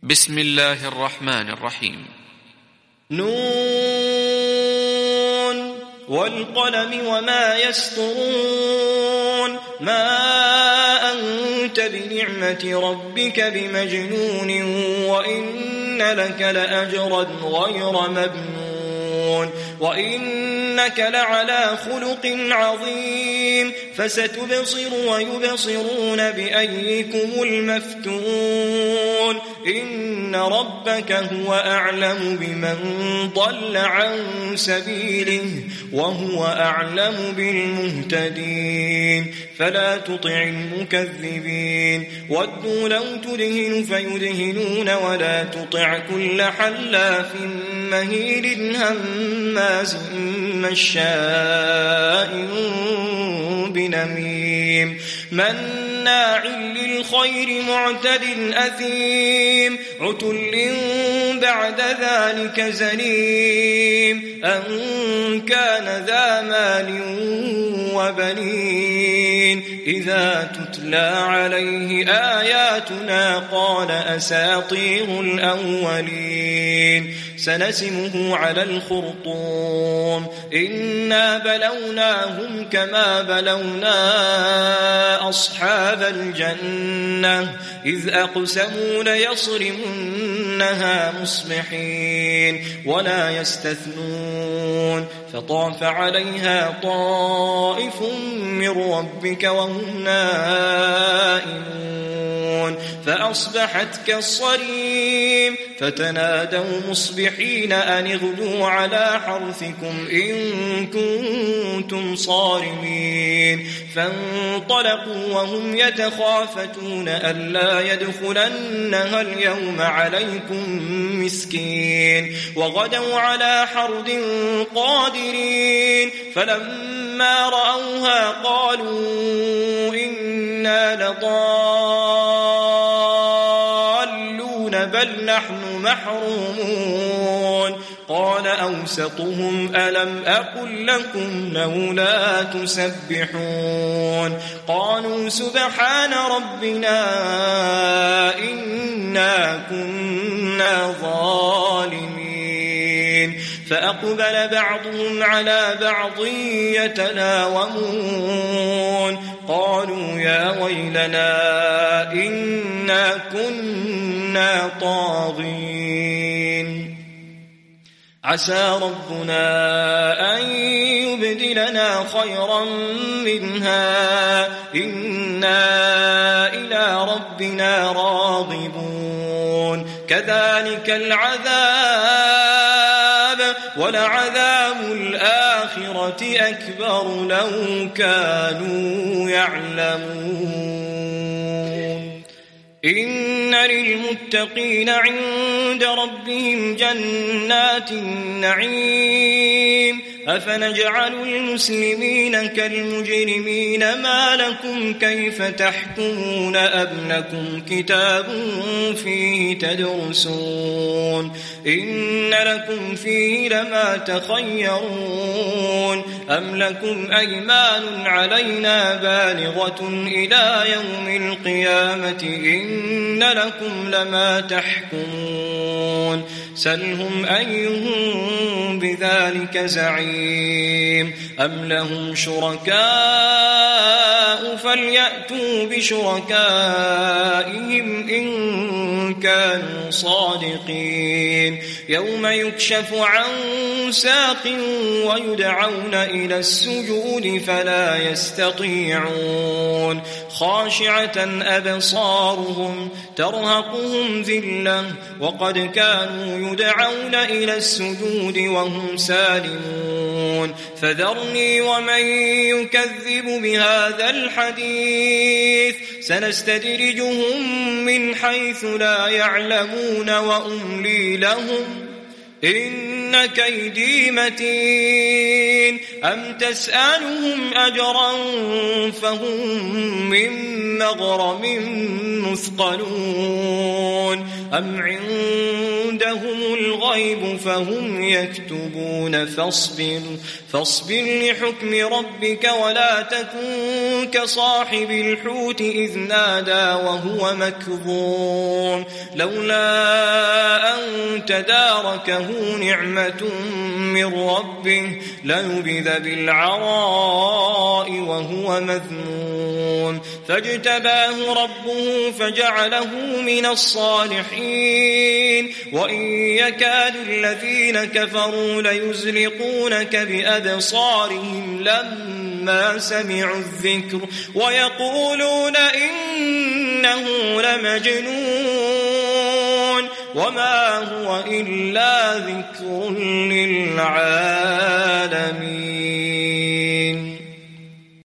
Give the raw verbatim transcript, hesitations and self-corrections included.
بسم الله الرحمن الرحيم. نون والقلم وما يسطرون ما أنت بنعمة ربك بمجنون وإن لك لأجرا غير ممنون وإنك لعلى خلق عظيم فستبصر ويبصرون بأيكم المفتون إن ربك هو أعلم بمن ضل عن سبيله وهو أعلم بالمهتدين فلا تطع المكذبين ودوا لو تدهن فيدهنون ولا تطع كل حلاف مهيل هماز مشاء بنميم مناع للخير معتد أثيم عتل بعد ذلك زنيم أن كان ذا مال وبنين إذا تتلى عليه آياتنا قال أساطير الأولين سنسمه على الخرطوم إنا بلوناهم كما بلونا أصحاب الجنة إذ أقسموا ليصرمنها مصبحين ولا يستثنون فطاف عليها طائف من ربك وهم نائمون فأصبحت كالصريم فتنادوا مصبحين أن اغدوا على حرثكم إن كنتم صارمين فانطلقوا وهم يتخافتون ألا يدخلنها اليوم عليكم مسكين وغدوا على حرد قادرين فلما رأوها قالوا إنا لضالون بل نحن محرومون قال أوسطهم ألم أقل لكم لولا تسبحون قالوا سبحان ربنا إنا كنا ظالمين فأقبل بعضهم على بعض يتلاومون قالوا يا ويلنا إنا كنا طاغين عسى ربنا أن يبدلنا خيرا منها إنا إلى ربنا راغبون كذلك العذاب ولعذاب الآخرة أكبر لو كانوا يعلمون إن للمتقين عند ربهم جنات النعيم أفنجعل المسلمين كالمجرمين ما لكم كيف تحكمون أم لكم كتاب فيه تدرسون إن لكم فيه لما تخيرون أم لكم أيمان علينا بالغة إلى يوم القيامة إن لكم لما تحكمون سلهم أيهم بذلك زعيم أم لهم شركاء فليأتوا بشركائهم إن كانوا صادقين يوم يكشف عن ساق ويدعون إلى السجود فلا يستطيعون خاشعة أبصارهم ترهقهم ذلة وقد كانوا يدعون إلى السجود وهم سالمون فذرني ومن يكذب بهذا الحديث سنستدرجهم من حيث لا يعلمون وأملي لهم إن كيدي متين أم تسألهم أجرا فهم من مغرم مثقلون أم عندهم الغيب فهم يكتبون فاصبر, فاصبر لحكم ربك ولا تكن كصاحب الحوت إذ نادى وهو مكظوم لولا أن تداركه نعمة من ربه لنبذ بالعراء وهو مذموم فاجتباه ربه فجعله من الصالحين وإن يكاد الذين كفروا ليزلقونك بأبصارهم لما سمعوا الذكر ويقولون إنه لمجنون وما هو إلا ذكر للعالمين.